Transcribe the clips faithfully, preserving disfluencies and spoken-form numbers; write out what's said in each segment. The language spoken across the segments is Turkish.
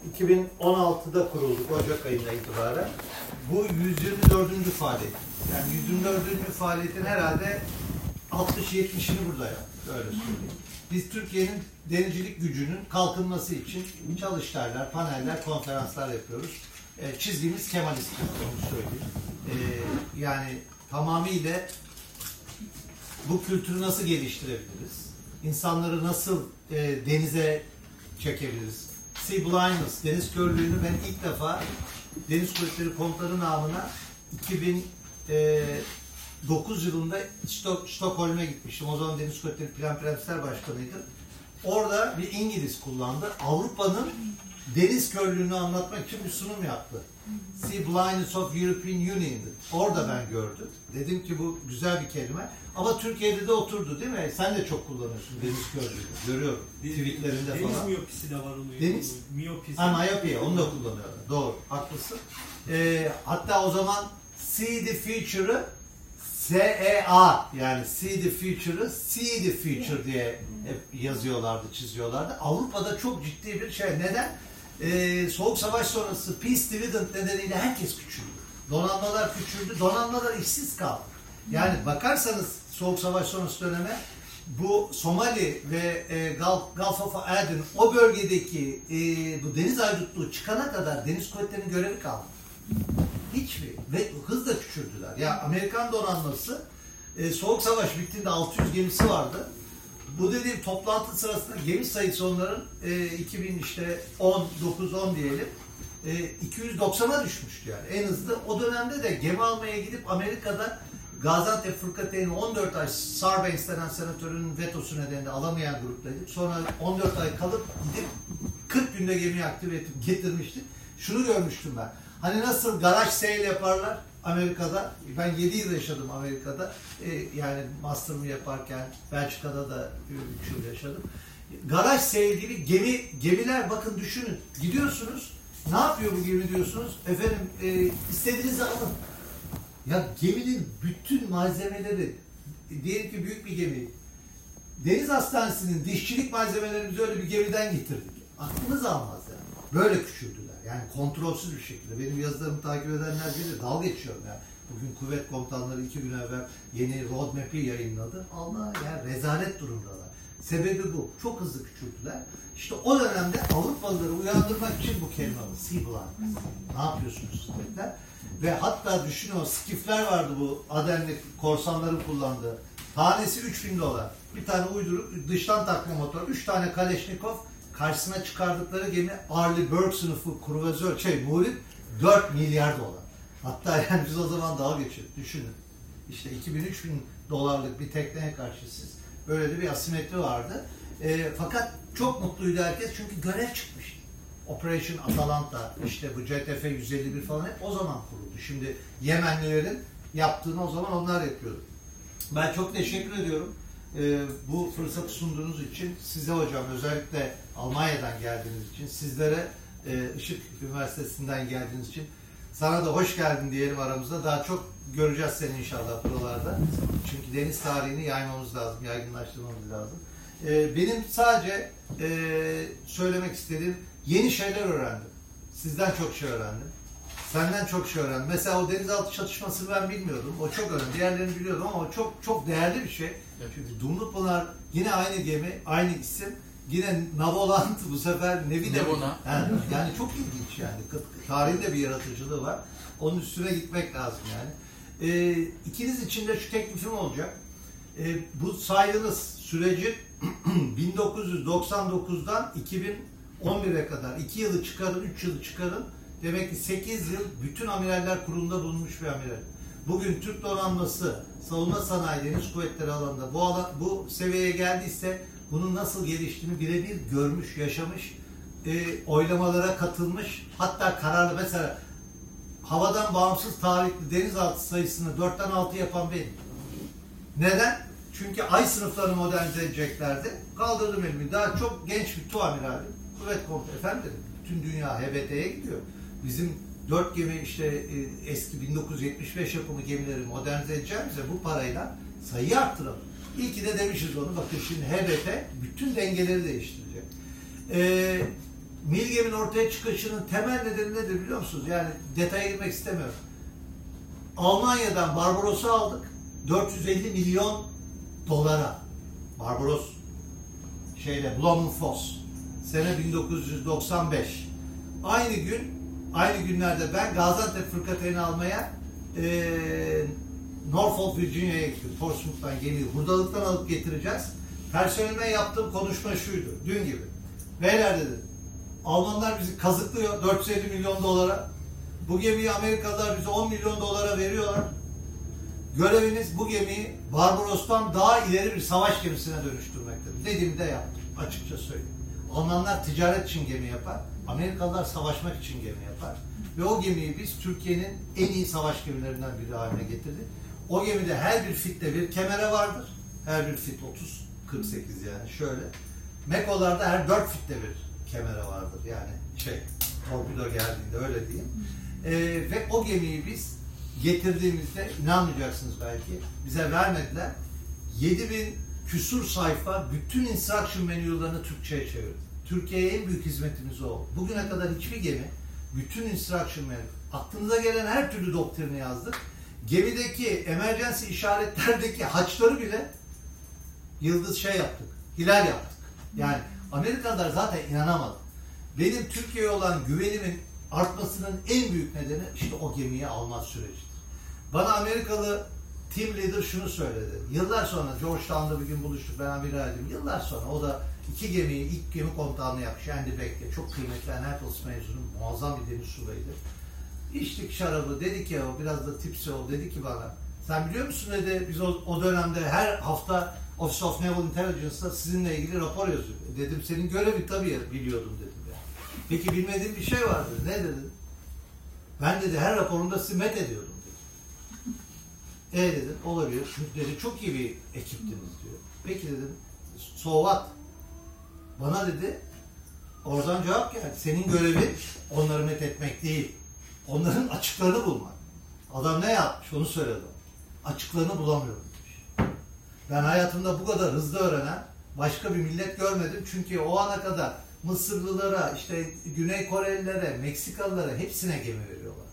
iki bin on altıda kurulduk, Ocak ayında itibaren. Bu yüz yirmi dördüncü faaliyet. Yani yüz yirmi dördüncü faaliyetin herhalde altmış yetmişini burada yaptık, öyle söyleyeyim. Biz Türkiye'nin denizcilik gücünün kalkınması için çalıştaylar, paneller, konferanslar yapıyoruz. E, çizgimiz Kemalist'tir, onu söyleyeyim. E, yani tamamıyla bu kültürü nasıl geliştirebiliriz? İnsanları nasıl e, denize çekebiliriz? Sea blindness, deniz körlüğünü ben ilk defa Deniz Kuvvetleri Komutanı namına iki bin dokuz yılında Stok Stockholm'e gitmiştim. O zaman Deniz Kuvvetleri Plan Prensler Başkanıydı. Orada bir İngiliz kullandı. Avrupa'nın deniz körlüğünü anlatmak için bir sunum yaptı. Sea blindness of European Union'dı. Orada ben gördüm. Dedim ki bu güzel bir kelime. Ama Türkiye'de de oturdu değil mi? Sen de çok kullanıyorsun deniz körlüğünü. Görüyorum. Tweetlerinde deniz falan. Deniz miyopisi de var onun. Deniz? Miyopisi. Ha, miyopia. Onu da kullanıyorlar. Doğru. Haklısın. Ee, hatta o zaman see the future'ı S E A yani see the future'ı see the future diye hep yazıyorlardı, çiziyorlardı. Avrupa'da çok ciddi bir şey. Neden? Ee, Soğuk Savaş sonrası peace dividend nedeniyle herkes küçüldü. Donanmalar küçüldü. Donanmalar işsiz kaldı. Yani bakarsanız Soğuk Savaş sonrası döneme bu Somali ve e, Gulf, Gulf of Aden o bölgedeki e, bu deniz ayrıtlığı çıkana kadar deniz kuvvetlerinin görevi kaldı. Hiçbir ve hızla küçüldüler. Ya Amerikan donanması e, Soğuk Savaş bittiğinde altı yüz gemisi vardı. Bu dediğim toplantı sırasında gemi sayısı onların e, iki bin işte on dokuz on diyelim e, iki yüz doksana düşmüştü yani en hızlı. O dönemde de gemi almaya gidip Amerika'da Gaziantep Fırkateyn'i on dört ay Sarbanes denen senatörün vetosu nedeniyle alamayan gruptaydık. Sonra on dört ay kalıp gidip kırk günde gemiyi aktive edip getirmiştik. Şunu görmüştüm ben. Hani nasıl garaj sale yaparlar Amerika'da. Ben yedi yıl yaşadım Amerika'da. Ee, yani master'ımı yaparken Belçika'da da üç yıl yaşadım. Garaj sale gibi gemi, gemiler bakın düşünün. Gidiyorsunuz. Ne yapıyor bu gemi diyorsunuz? Efendim e, istediğinizi alın. Ya geminin bütün malzemeleri, diyelim ki büyük bir gemi, Deniz Hastanesi'nin dişçilik malzemelerini biz öyle bir gemiden getirdik. Aklınız almaz yani. Böyle küçüldüler. Yani kontrolsüz bir şekilde. Benim yazılarımı takip edenler bilir. Dalga geçiyorum yani. Bugün kuvvet komutanları iki gün evvel yeni roadmap'i yayınladı. Allah yani rezalet durumdalar. Sebebi bu. Çok hızlı küçüldüler. İşte o dönemde Avrupalıları uyandırmak için bu kelime var. Sea blindness. Ne yapıyorsunuz dediler. Ve hatta düşünün o skifler vardı bu Aden'li korsanların kullandığı. Tanesi üç bin dolar. Bir tane uyduruk dıştan takma motor. Üç tane Kalashnikov. Karşısına çıkardıkları gemi Arleigh Burke sınıfı kruvazör, şey muharip dört milyar dolar. Hatta yani biz o zaman dalga geçiyorduk. Düşünün. İşte iki bin üç bin dolarlık bir tekneye karşı siz. Böyle de bir asimetri vardı. E, fakat çok mutluydu herkes çünkü görev çıkmıştı. Operation Atalanta, işte bu C T F yüz elli bir falan hep o zaman kuruldu. Şimdi Yemenlilerin yaptığını o zaman onlar yapıyordu. Ben çok teşekkür ediyorum. Ee, bu fırsatı sunduğunuz için size hocam özellikle Almanya'dan geldiğiniz için sizlere e, Işık Üniversitesi'nden geldiğiniz için sana da hoş geldin diyelim aramızda. Daha çok göreceğiz seni inşallah buralarda. Çünkü deniz tarihini yaymamız lazım, yaygınlaştırmamız lazım. Ee, benim sadece e, söylemek istediğim yeni şeyler öğrendim. Sizden çok şey öğrendim. Senden çok şey öğrendim. Mesela o denizaltı çatışmasını ben bilmiyordum. O çok önemli. Diğerlerini biliyordum ama o çok çok değerli bir şey. Çünkü Dumlupınar yine aynı gemi, aynı isim. Yine Navoland bu sefer Nevi de yani, yani çok ilginç yani. Tarihinde bir yaratıcılığı var. Onun üstüne gitmek lazım yani. Ee, ikiniz için de şu teklifim olacak. Ee, bu saydığınız süreci bin dokuz yüz doksan dokuzdan iki bin on bire kadar iki yılı çıkarın, üç yılı çıkarın. Demek ki sekiz yıl bütün amiraller kurulunda bulunmuş bir amiral. Bugün Türk donanması, savunma sanayi, deniz kuvvetleri alanında bu alan, bu seviyeye geldiyse bunun nasıl geliştiğini birebir görmüş, yaşamış, e, oylamalara katılmış, hatta kararlı mesela havadan bağımsız tarihli denizaltı sayısını dörtten altı yapan benim. Neden? Çünkü ay sınıflarını modernize edeceklerdi. Kaldırdım elimi. Daha çok genç bir tuamiralim. Kuvvet komutanı efendim bütün dünya H B T'ye gidiyor. Bizim dört gemi işte e, eski bin dokuz yüz yetmiş beş yapımı gemileri modernize edeceğimize bu parayla sayıyı arttıralım. İyi ki de demişiz onu. Bakın şimdi H B T bütün dengeleri değiştirecek. Ee, Milgem'in ortaya çıkışının temel nedeni nedir biliyor musunuz? Yani detaya girmek istemiyorum. Almanya'dan Barbaros'u aldık. dört yüz elli milyon dolara. Barbaros şeyle Blomenfoss. Sene bin dokuz yüz doksan beş. Aynı gün, aynı günlerde ben Gaziantep fırkateyn'i almaya e, Norfolk, Virginia'ya gittim. Portsmouth'tan gemiyi hurdalıktan alıp getireceğiz. Personelime yaptığım konuşma şuydu, dün gibi. Beyler dedim, Almanlar bizi kazıklıyor dört yüz elli milyon dolara. Bu gemiyi Amerikalılar bize on milyon dolara veriyorlar. Göreviniz bu gemiyi Barbaros'tan daha ileri bir savaş gemisine dönüştürmektir. Dediğimi de yaptım, açıkça söyleyeyim. Almanlar ticaret için gemi yapar, Amerikalılar savaşmak için gemi yapar. Ve o gemiyi biz Türkiye'nin en iyi savaş gemilerinden biri haline getirdik. O gemide her bir fitte bir kemere vardır. Her bir fit otuz kırk sekiz yani şöyle. Mekolarda her dört fitte bir kemere vardır. Yani şey, torpido geldiğinde öyle diyeyim. Ee, ve o gemiyi biz getirdiğimizde inanmayacaksınız belki bize vermediler. yedi bin küsur sayfa bütün instruction manual'larını Türkçe'ye çevirdi. Türkiye'ye en büyük hizmetimiz o. Bugüne kadar hiçbir gemi bütün instruction manual, aklınıza gelen her türlü doktrini yazdık. Gemideki emergency işaretlerdeki haçları bile yıldız şey yaptık, hilal yaptık. Yani Amerikalılar zaten inanamadı. Benim Türkiye'ye olan güvenimin artmasının en büyük nedeni işte o gemiyi alma sürecidir. Bana Amerikalı team leader şunu söyledi. Yıllar sonra Georgetown'da bir gün buluştuk, ben amiraldim. Yıllar sonra o da iki gemiyi, ilk gemi komutanlığı yapmış. Andy Beck'le çok kıymetli Annapolis mezunu, muazzam bir deniz subayıydı. İçtik şarabı, dedi ki o biraz da tipsi ol, dedi ki bana, sen biliyor musun dedi, biz o, o dönemde her hafta Office of Naval Intelligence'da sizinle ilgili rapor yazıyor. Dedim senin görevin tabii biliyordum dedim. Yani. Peki bilmediğim bir şey vardı. Ne dedi? Ben dedi her raporunda sizi met ediyordum dedi. E dedim olabilir. Çünkü dedi çok iyi bir ekiptiniz diyor. Peki dedim so what? Bana dedi oradan cevap geldi. Senin görevin onları met etmek değil. Onların açıklarını bulmak. Adam ne yapmış onu söyledi. Açıklarını bulamıyorum demiş. Ben hayatımda bu kadar hızlı öğrenen başka bir millet görmedim. Çünkü o ana kadar Mısırlılara, işte Güney Korelilere, Meksikalılara hepsine gemi veriyorlar.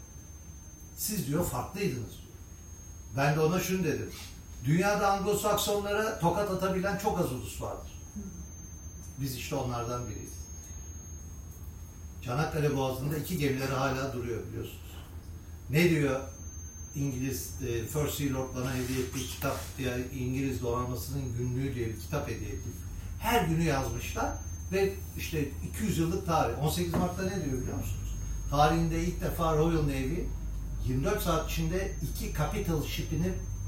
Siz diyor farklıydınız diyor. Ben de ona şunu dedim. Dünyada Anglo-Saksonlara tokat atabilen çok az ulus vardır. Biz işte onlardan biriyiz. Çanakkale Boğazı'nda iki gemileri hala duruyor biliyorsunuz. Ne diyor İngiliz e, First Sea Lord bana hediye ettiği kitap, yani İngiliz donanmasının günlüğü diye bir kitap hediye etti. Her günü yazmışlar ve işte iki yüz yıllık tarih. on sekiz Mart'ta ne diyor biliyor musunuz? Tarihinde ilk defa Royal Navy yirmi dört saat içinde iki capital ship'ini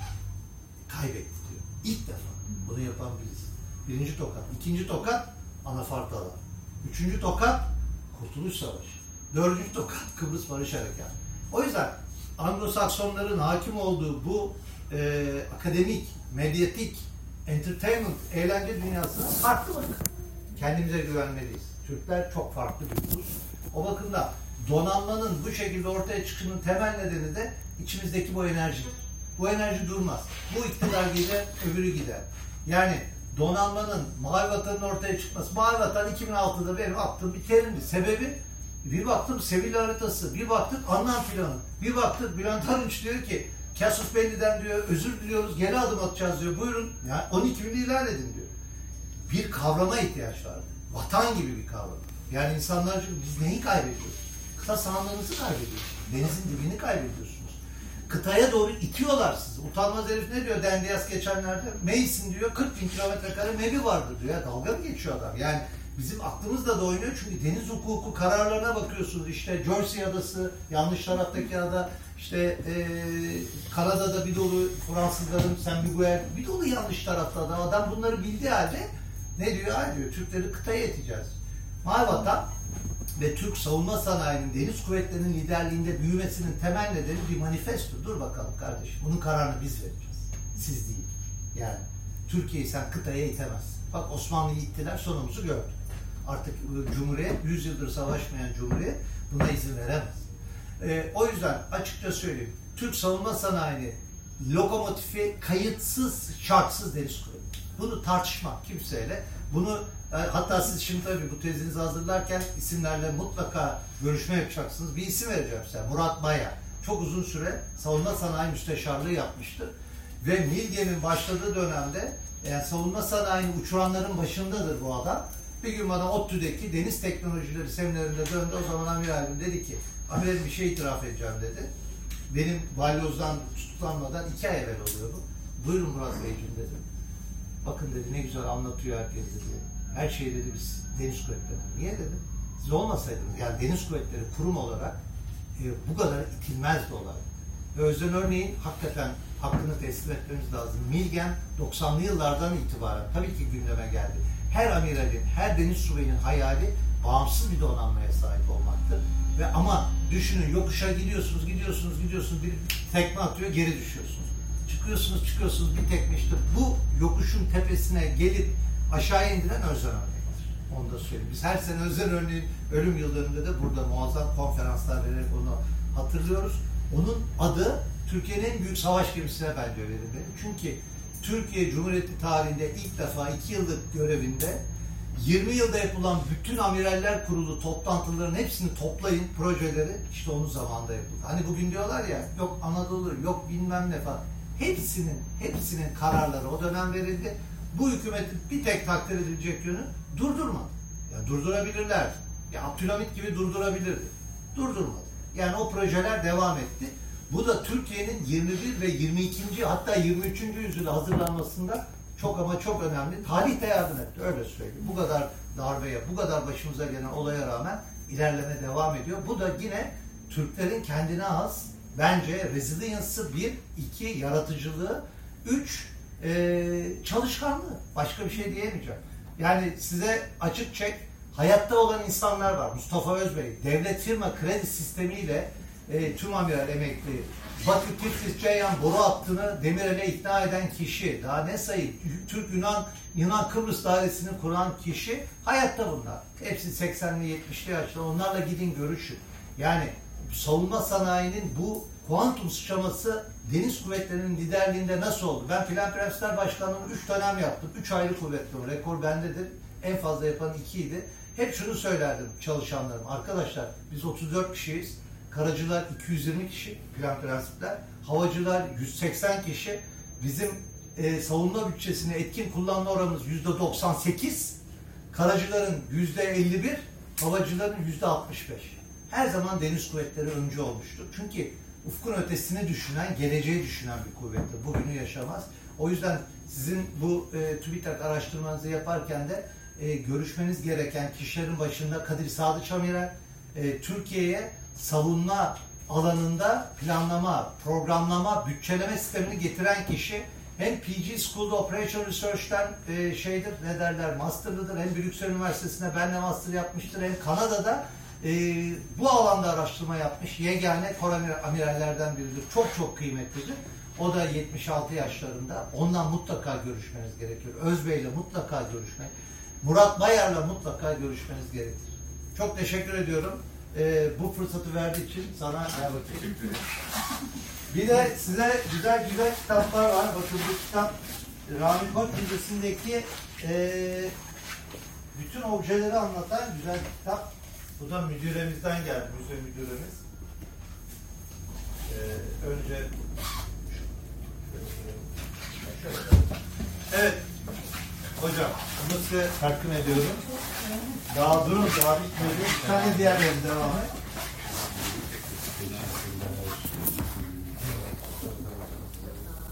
kaybetti diyor. İlk defa. Bunu yapan birisi. Birinci tokat. İkinci tokat Anafartalar. Üçüncü tokat Kurtuluş Savaşı. Dördüncü tokat Kıbrıs Barış Harekatı. O yüzden Anglo-Saksonların hakim olduğu bu e, akademik, medyatik, entertainment, eğlence dünyasına farklı bakın. Kendimize güvenmeliyiz. Türkler çok farklı bir ulus. O bakımdan donanmanın bu şekilde ortaya çıkışının temel nedeni de içimizdeki bu enerjidir. Bu enerji durmaz. Bu iktidar gider, öbürü gider. Yani donanmanın, Mavi Vatan'ın ortaya çıkması. Mavi Vatan iki bin altıda benim attığım bir terimdi. Sebebi bir baktım Sevilla haritası, bir baktık Anlam planı, bir baktık Bülent Arınç diyor ki Casus Belli'den diyor özür diliyoruz, geri adım atacağız diyor. Buyurun, yani on iki bini ilan edin diyor. Bir kavrama ihtiyaç vardı. Vatan gibi bir kavram. Yani insanlar biz neyi kaybediyoruz? Kıta sahanlığınızı kaybediyorsunuz. Denizin dibini kaybediyorsunuz. Kıtaya doğru itiyorlar sizi. Utanmaz herif ne diyor Dendias geçenlerde? Mason diyor kırk bin kilometre kare mevi vardır diyor. Ya, dalga mı geçiyor adam? Yani bizim aklımızla da oynuyor çünkü deniz hukuku kararlarına bakıyorsunuz. İşte Jersey adası, yanlış taraftaki ada, işte e, Kanada'da bir dolu Fransızların Saint Miguel, bir dolu yanlış tarafta da adam bunları bildiği halde ne diyor? Ha diyor Türkleri kıtaya iteceğiz. Mavi Vatan ve Türk savunma sanayinin deniz kuvvetlerinin liderliğinde büyümesinin temel nedeni bir manifesto. Dur bakalım kardeşim. Bunun kararını biz vereceğiz. Siz değil. Yani Türkiye'yi sen kıtaya itemezsin. Bak Osmanlı'yı ittiler, sonumuzu gördük. Artık Cumhuriyet, yüz yıldır savaşmayan Cumhuriyet buna izin veremez. Ee, o yüzden açıkça söyleyeyim, Türk savunma sanayini lokomotifi kayıtsız, şartsız deniz kuvveti. Bunu tartışmak kimseyle, bunu Hatta siz şimdi tabii bu tezinizi hazırlarken isimlerle mutlaka görüşme yapacaksınız. Bir isim vereceğim size. Murat Baya. Çok uzun süre savunma sanayi müsteşarlığı yapmıştır. Ve Milgem'in başladığı dönemde yani savunma sanayini uçuranların başındadır bu adam. Bir gün bana ODTÜ'deki deniz teknolojileri seminerinde döndü. O zaman amiralim dedi ki, amiralim bir şey itiraf edeceğim dedi. Benim balyozdan tutuklanmadan iki ay evvel oluyor bu. Buyurun Murat Beyciğim dedim. Bakın dedi ne güzel anlatıyor herkes dedi. Her şeyi dedi biz deniz kuvvetleri. Niye dedim? Siz olmasaydınız yani deniz kuvvetleri kurum olarak e, bu kadar itilmezdi olay. Ve Özden örneğin hakikaten hakkını teslim etmemiz lazım. Milgem doksanlı yıllardan itibaren tabii ki gündeme geldi. Her amiralin, her deniz subayının hayali bağımsız bir donanmaya sahip olmaktır. Ve ama düşünün yokuşa gidiyorsunuz, gidiyorsunuz, gidiyorsunuz, bir tekme atıyor, geri düşüyorsunuz. Çıkıyorsunuz, çıkıyorsunuz, bir tekme işte bu yokuşun tepesine gelip aşağıya indiren Özden örneğidir. Onu da söyleyeyim. Biz her sene Özden örneğin ölüm yıldönümünde de burada muazzam konferanslar vererek onu hatırlıyoruz. Onun adı Türkiye'nin en büyük savaş gemisine bence verilmeli. Çünkü Türkiye Cumhuriyeti tarihinde ilk defa iki yıllık görevinde yirmi yılda yapılan bütün amiraller kurulu toplantıların hepsini toplayın projeleri işte onun zamanında yapıldı. Hani bugün diyorlar ya yok Anadolu yok bilmem ne falan. Hepsinin hepsinin kararları o dönem verildi. Bu hükümetin bir tek takdir edilecek yönü durdurmadı. Yani durdurabilirlerdi. Ya Abdülhamit gibi durdurabilirdi. Durdurmadı. Yani o projeler devam etti. Bu da Türkiye'nin yirmi bir ve yirmi ikinci hatta yirmi üçüncü yüzyıla hazırlanmasında çok ama çok önemli. Tarih de yardım etti. Öyle söyleyeyim. Bu kadar darbeye, bu kadar başımıza gelen olaya rağmen ilerleme devam ediyor. Bu da yine Türklerin kendine has bence resilience'ı bir, iki yaratıcılığı, üç e, çalışkanlığı. Başka bir şey diyemeyeceğim. Yani size açık çek hayatta olan insanlar var. Mustafa Özbey, devlet firma kredi sistemiyle e, tüm amiral emekli, Bakü Tiflis Ceyhan boru hattını Demirel'e ikna eden kişi, daha ne sayayım, Türk Yunan Yunan Kıbrıs dairesini kuran kişi hayatta bunlar. Hepsi seksenli yetmişli yaşta. Onlarla gidin görüşün. Yani savunma sanayinin bu kuantum sıçraması deniz kuvvetlerinin liderliğinde nasıl oldu? Ben Plan Prensler Başkanlığı'nı üç dönem yaptım. Üç ayrı kuvvetli. Rekor bendedir. En fazla yapan ikiydi. Hep şunu söylerdim çalışanlarım. Arkadaşlar biz otuz dört kişiyiz. Karacılar iki yüz yirmi kişi. Plan prensipler. Havacılar yüz seksen kişi. Bizim e, savunma bütçesini etkin kullanma oranımız yüzde doksan sekiz. Karacıların yüzde elli bir. Havacıların yüzde altmış beş. Her zaman deniz kuvvetleri öncü olmuştur. Çünkü ufkun ötesini düşünen, geleceği düşünen bir kuvvettir. Bugünü yaşamaz. O yüzden sizin bu e, TÜBİTAK araştırmanızı yaparken de e, görüşmeniz gereken kişilerin başında Kadir Sadıç Amiral, e, Türkiye'ye savunma alanında planlama, programlama, bütçeleme sistemini getiren kişi hem P G School of Operation Research'ten e, şeydir, ne derler, master'lıdır. Hem Brüksel Üniversitesi'nde benle master yapmıştır. Hem Kanada'da e, bu alanda araştırma yapmış. Yegane kor amirallerden biridir. Çok çok kıymetlidir. O da yetmiş altı yaşlarında. Ondan mutlaka görüşmeniz gerekiyor. Özbey'le mutlaka görüşmek. Murat Bayar'la mutlaka görüşmeniz gerekir. Çok teşekkür ediyorum. Ee, bu fırsatı verdiği için sana teşekkür ederim. Bir de size güzel güzel kitaplar var. Bakın bu kitap Rami Koç Müzesi'ndeki e, bütün objeleri anlatan güzel bir kitap. Bu da müdüremizden geldi. Müze müdüremiz. Ee, önce evet hocam bunu size takdim ediyorum. Daha durun, daha bitmedi. Bir tane diğerleri devam et.